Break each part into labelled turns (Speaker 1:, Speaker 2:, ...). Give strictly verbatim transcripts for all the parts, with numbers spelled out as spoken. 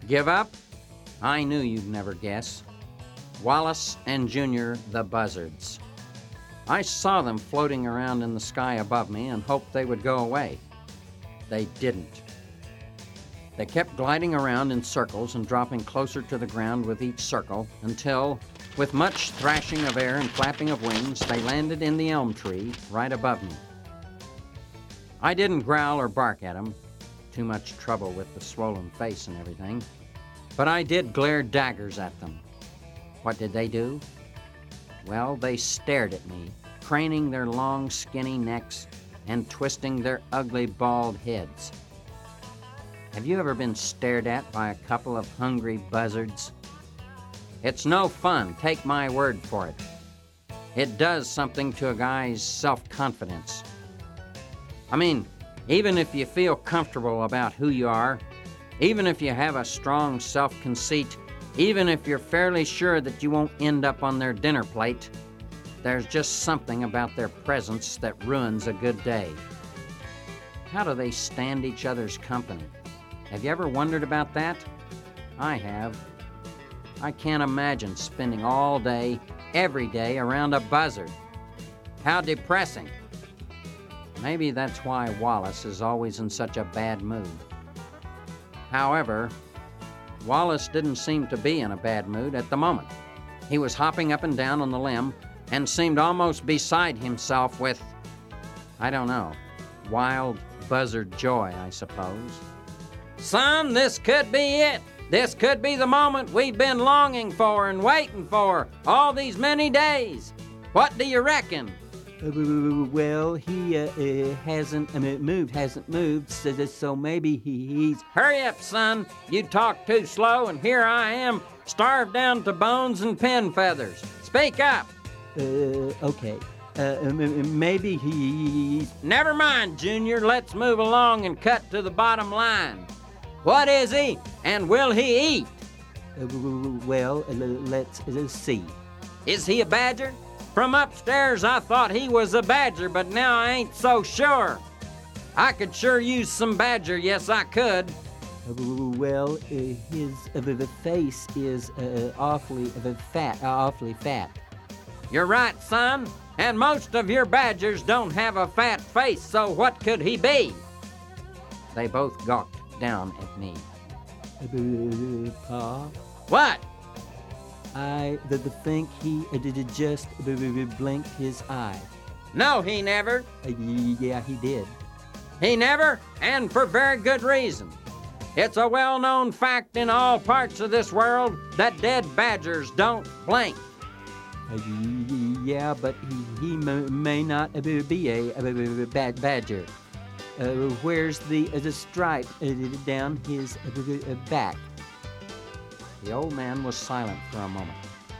Speaker 1: Give up? I knew you'd never guess. Wallace and Junior the buzzards. I saw them floating around in the sky above me and hoped they would go away. They didn't. They kept gliding around in circles and dropping closer to the ground with each circle until, with much thrashing of air and flapping of wings, they landed in the elm tree right above me. I didn't growl or bark at them, too much trouble with the swollen face and everything, but I did glare daggers at them. What did they do? Well, they stared at me, craning their long, skinny necks and twisting their ugly, bald heads. Have you ever been stared at by a couple of hungry buzzards? It's no fun, take my word for it. It does something to a guy's self-confidence. I mean, even if you feel comfortable about who you are, even if you have a strong self-conceit, even if you're fairly sure that you won't end up on their dinner plate, there's just something about their presence that ruins a good day. How do they stand each other's company? Have you ever wondered about that? I have. I can't imagine spending all day, every day, around a buzzard. How depressing. Maybe that's why Wallace is always in such a bad mood. However, Wallace didn't seem to be in a bad mood at the moment. He was hopping up and down on the limb and seemed almost beside himself with, I don't know, wild buzzard joy, I suppose. Son, this could be it. This could be the moment we've been longing for and waiting for all these many days. What do you reckon?
Speaker 2: Uh, well, he uh, uh, hasn't uh, moved, hasn't moved, so, so maybe he, he's...
Speaker 1: Hurry up, son. You talk too slow, and here I am, starved down to bones and pin feathers. Speak up.
Speaker 2: Uh, okay. Uh, m- maybe he's...
Speaker 1: Never mind, Junior. Let's move along and cut to the bottom line. What is he, and will he eat?
Speaker 2: Uh, well, uh, let's, let's see.
Speaker 1: Is he a badger? From upstairs, I thought he was a badger, but now I ain't so sure. I could sure use some badger, yes I could.
Speaker 2: Uh, well, uh, his uh, the face is uh, awfully uh, fat, uh, awfully fat.
Speaker 1: You're right, son. And most of your badgers don't have a fat face, so what could he be? They both gawked down at me.
Speaker 2: Uh, Pa?
Speaker 1: What?
Speaker 2: I the, the think he uh, did just uh, blink his eye.
Speaker 1: No, he never.
Speaker 2: Uh, yeah, he did.
Speaker 1: He never, and for very good reason. It's a well-known fact in all parts of this world that dead badgers don't blink.
Speaker 2: Uh, yeah, but he, he m- may not uh, be a, a, a bad badger. Uh, where's the uh, the stripe uh, down his uh, back?
Speaker 1: The old man was silent for a moment.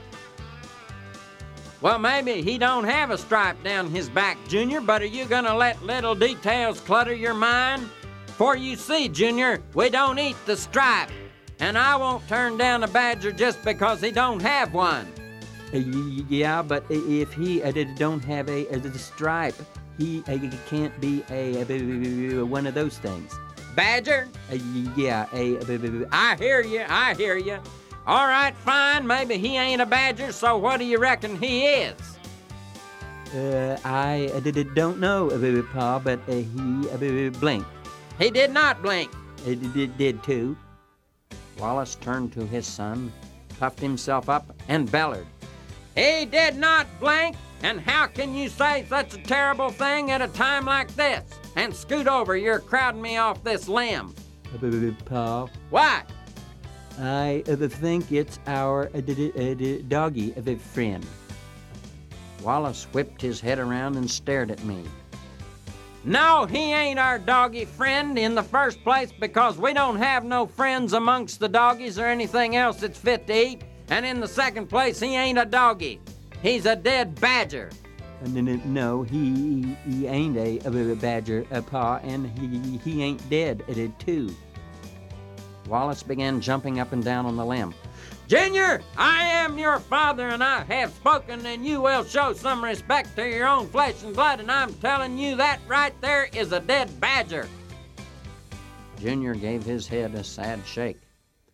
Speaker 1: Well, maybe he don't have a stripe down his back, Junior, but are you gonna let little details clutter your mind? For you see, Junior, we don't eat the stripe, and I won't turn down a badger just because he don't have one.
Speaker 2: Uh, yeah, but if he uh, don't have a, a stripe, he uh, can't be a, a, a one of those things.
Speaker 1: Badger?
Speaker 2: Uh, yeah, a, a, a...
Speaker 1: I hear you, I hear you. All right, fine, maybe he ain't a badger, so what do you reckon he is?
Speaker 2: Uh, I uh, don't know, uh, Pa, but uh, he uh, blinked.
Speaker 1: He did not blink.
Speaker 2: He did, did too.
Speaker 1: Wallace turned to his son, puffed himself up, and bellowed. He did not blink, and how can you say such a terrible thing at a time like this? And scoot over, you're crowding me off this limb.
Speaker 2: Uh, Pa?
Speaker 1: What?
Speaker 2: I uh, think it's our uh, d- d- d- doggy uh, friend.
Speaker 1: Wallace whipped his head around and stared at me. No, he ain't our doggy friend in the first place because we don't have no friends amongst the doggies or anything else that's fit to eat. And in the second place, he ain't a doggy. He's a dead badger.
Speaker 2: Uh, no, he he ain't a, a badger, uh, Pa, and he he ain't dead at it too.
Speaker 1: Wallace began jumping up and down on the limb. Junior, I am your father, and I have spoken, and you will show some respect to your own flesh and blood, and I'm telling you that right there is a dead badger. Junior gave his head a sad shake.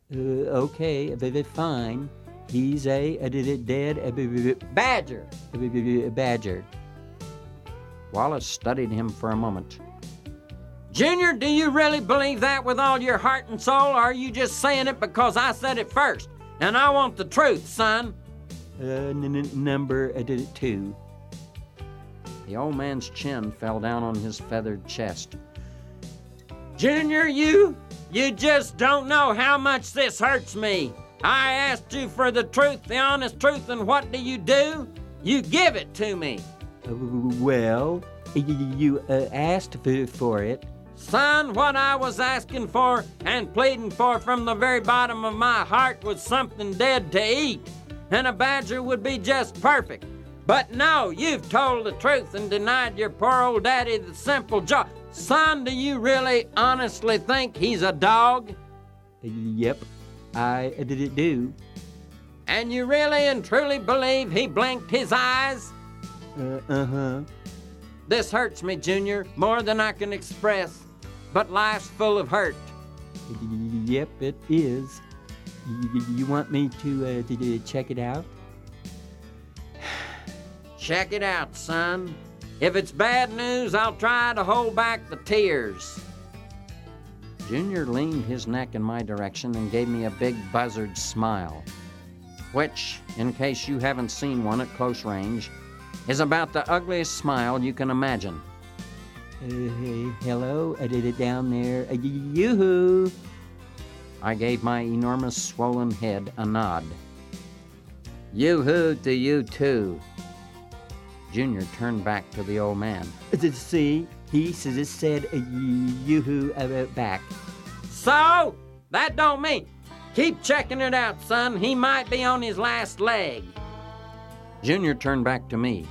Speaker 2: Uh, okay, uh, v- fine. He's a, a d- dead a, b- b-
Speaker 1: Badger.
Speaker 2: a b- b- badger.
Speaker 1: Wallace studied him for a moment. Junior, do you really believe that with all your heart and soul, or are you just saying it because I said it first? And I want the truth, son.
Speaker 2: Uh, n- n- number uh, d- two.
Speaker 1: The old man's chin fell down on his feathered chest. Junior, you, you just don't know how much this hurts me. I asked you for the truth, the honest truth, and what do you do? You give it to me.
Speaker 2: Uh, well, y- y- you uh, asked f- for it.
Speaker 1: Son, what I was asking for and pleading for from the very bottom of my heart was something dead to eat, and a badger would be just perfect. But no, you've told the truth and denied your poor old daddy the simple joy. Son, do you really honestly think he's a dog?
Speaker 2: Uh, yep, I uh, did it do.
Speaker 1: And you really and truly believe he blinked his eyes?
Speaker 2: Uh, uh-huh.
Speaker 1: This hurts me, Junior, more than I can express. But life's full of hurt.
Speaker 2: Yep, it is. You, you want me to, uh, to, to check it out?
Speaker 1: Check it out, son. If it's bad news, I'll try to hold back the tears. Junior leaned his neck in my direction and gave me a big buzzard smile, which, in case you haven't seen one at close range, is about the ugliest smile you can imagine.
Speaker 2: Uh, hey, hello, I did it down there. Uh, yoo-hoo!
Speaker 1: I gave my enormous swollen head a nod. Yoo-hoo to you too. Junior turned back to the old man.
Speaker 2: Uh, see, he s- just said uh, yoo-hoo uh, back.
Speaker 1: So? That don't mean. Keep checking it out, son. He might be on his last leg. Junior turned back to me.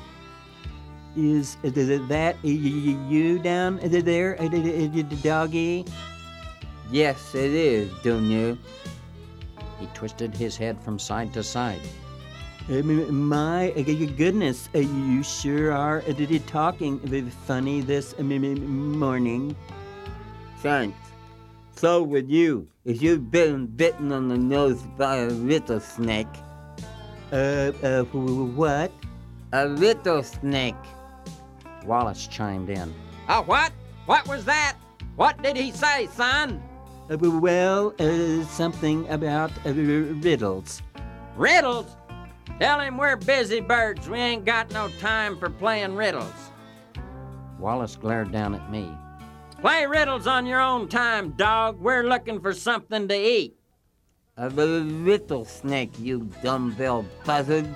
Speaker 2: Is uh, th- th- that uh, y- y- you down uh, there, uh, d- d- d- doggy?
Speaker 3: Yes, it is, Junior.
Speaker 1: He twisted his head from side to side.
Speaker 2: Uh, m- my uh, g- goodness, uh, you sure are uh, d- d- talking uh, funny this uh, m- m- morning.
Speaker 3: Thanks. So would you, if you've been bitten on the nose by a rattlesnake.
Speaker 2: Uh, uh, w- what?
Speaker 3: A rattlesnake.
Speaker 1: Wallace chimed in. A what? What was that? What did he say, son?
Speaker 2: Uh, well, uh, something about uh, riddles.
Speaker 1: Riddles? Tell him we're busy birds. We ain't got no time for playing riddles. Wallace glared down at me. Play riddles on your own time, dog. We're looking for something to eat.
Speaker 3: A rattlesnake, you dumbbell buzzard.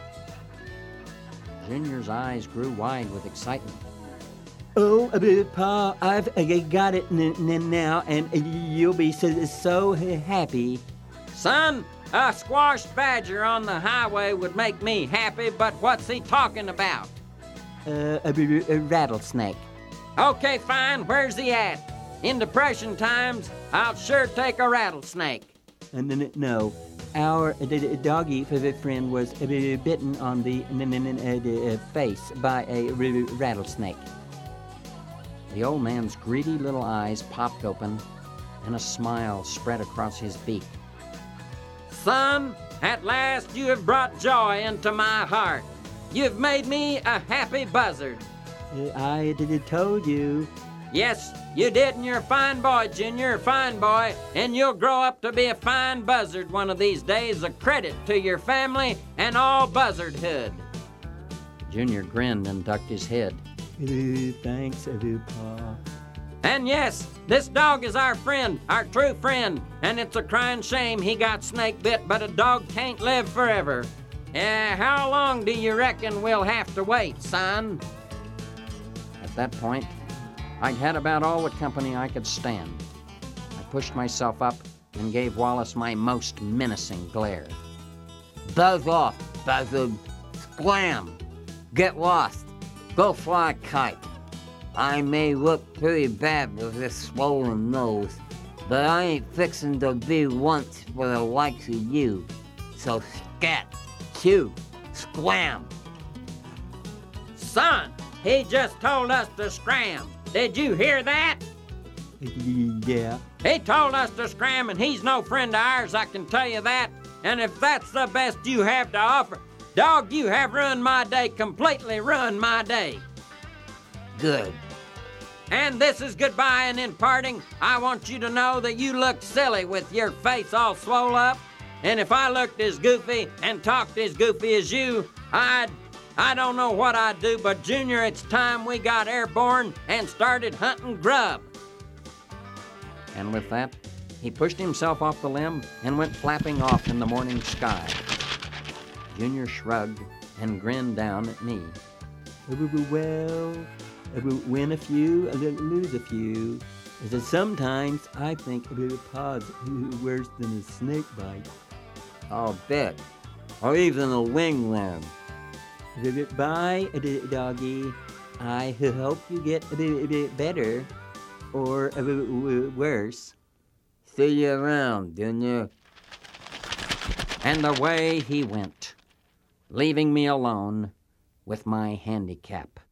Speaker 1: Junior's eyes grew wide with excitement.
Speaker 2: Oh, uh, Pa, I've uh, got it n- n- now, and uh, you'll be so, so happy.
Speaker 1: Son, a squashed badger on the highway would make me happy, but what's he talking about?
Speaker 2: Uh, a, b- a rattlesnake.
Speaker 1: Okay, fine. Where's he at? In depression times, I'll sure take a rattlesnake.
Speaker 2: And then, no, our uh, d- d- doggy f- friend was uh, b- bitten on the n- n- n- uh, d- uh, face by a r- rattlesnake.
Speaker 1: The old man's greedy little eyes popped open, and a smile spread across his beak. Son, at last you have brought joy into my heart. You've made me a happy buzzard.
Speaker 2: Uh, I d- d- told you.
Speaker 1: Yes, you did, and you're a fine boy, Junior, a fine boy, and you'll grow up to be a fine buzzard one of these days, a credit to your family and all buzzardhood. Junior grinned and ducked his head.
Speaker 2: Uh, thanks, uh, Pa.
Speaker 1: And yes, this dog is our friend, our true friend, and it's a crying shame he got snake bit, but a dog can't live forever. Uh, how long do you reckon we'll have to wait, son? At that point, I'd had about all the company I could stand. I pushed myself up and gave Wallace my most menacing glare.
Speaker 3: Buzz off, buzzard. Scram. Get lost. Go fly a kite. I may look pretty bad with this swollen nose, but I ain't fixin' to be once for the likes of you. So scat, chew, scram.
Speaker 1: Son, he just told us to scram. Did you hear that?
Speaker 2: Yeah.
Speaker 1: He told us to scram, and he's no friend of ours, I can tell you that. And if that's the best you have to offer, dog, you have ruined my day, completely ruined my day.
Speaker 3: Good.
Speaker 1: And this is goodbye, and in parting, I want you to know that you look silly with your face all swole up. And if I looked as goofy and talked as goofy as you, I'd, I don't know what I'd do, but Junior, it's time we got airborne and started hunting grub. And with that, he pushed himself off the limb and went flapping off in the morning sky. Junior shrugged and grinned down at me.
Speaker 2: Well, win a few, lose a few. As sometimes I think a pod's worse than a snake bite.
Speaker 3: I'll bet. Or even a wingworm.
Speaker 2: Bye, doggy. I hope you get a bit better, or worse.
Speaker 3: See you around, Junior.
Speaker 1: And away he went, leaving me alone with my handicap.